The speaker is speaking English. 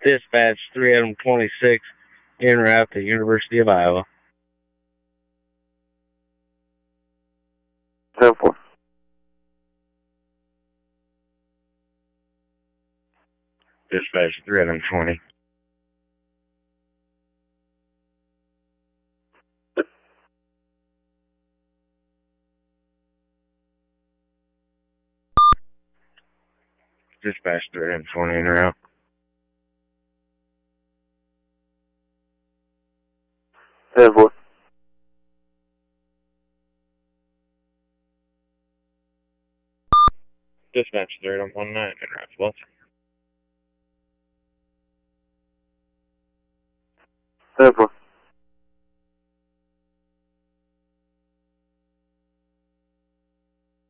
Dispatch 3 Adam 26, en route to University of Iowa. 10-4. Dispatch 3 Adam 20. Dispatch 3 Adam 20, en route. 10-4. Dispatch 3 Adam 19, en route to Wilson. 10-4.